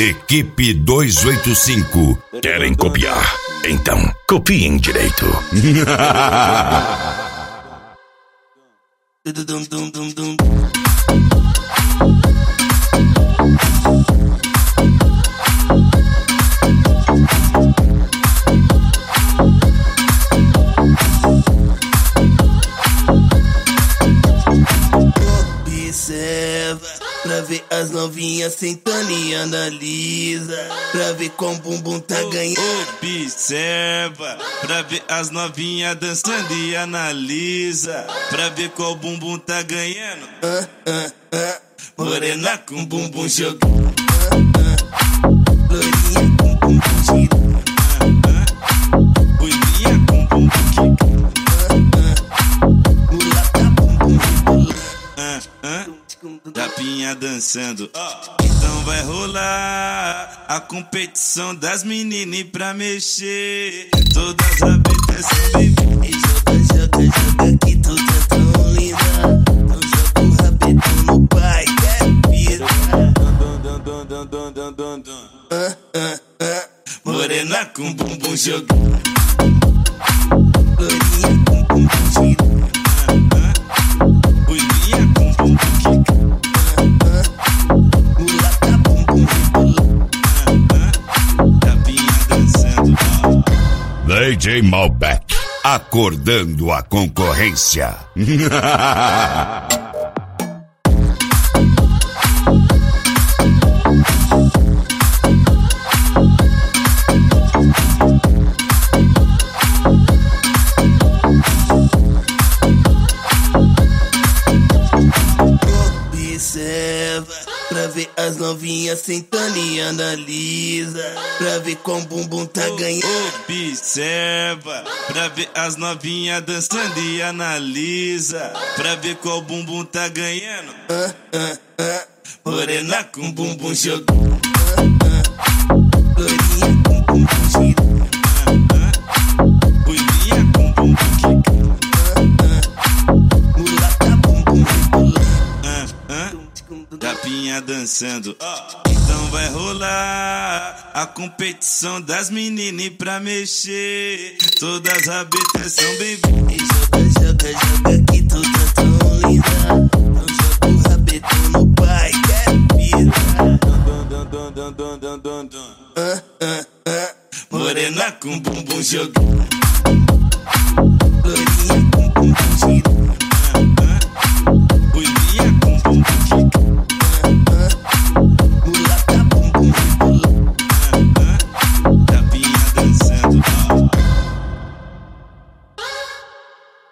Equipe 285. Querem copiar? Então, copiem direito. Observa, pra ver as novinhas sentando e analisa, pra ver como o bumbum tá ganhando. Observa, pra ver as novinhas dançando e analisa, pra ver qual bumbum tá ganhando. Morena com bumbum jogando, loirinha com bumbum girando, Ruivinha com bumbum quicando, mulata bumbum rebolando, tapinha dançando. Então vai rolar a competição das meninas pra mexer. Todas as rabetas são bem-vindas. Joga que tu tá tão linda. Então joga o rabetão no pai, quer vida. Morena com bumbum jogando, loirinha com bumbum girando, Ruivinha com bumbum quicando, mulata bumbum rebolando. tapinha dançando. DJ Malbec, acordando a concorrência. Observa, pra ver as novinhas sentando e analisa, pra ver como o bumbum tá ganhando. Observa, pra ver as novinhas dançando e analisa, pra ver qual bumbum tá ganhando. Morena com bumbum jogando, loirinha com bumbum girando, Ruivinha com bumbum quicando, mulata bumbum rebolando. tapinha dançando. Então vai rolar a competição das meninas pra mexer. Todas as rabetas são bem-vindas. Joga que tu tá tão linda. Então joga o rabetão no pai, quer vida. Morena com bumbum jogando,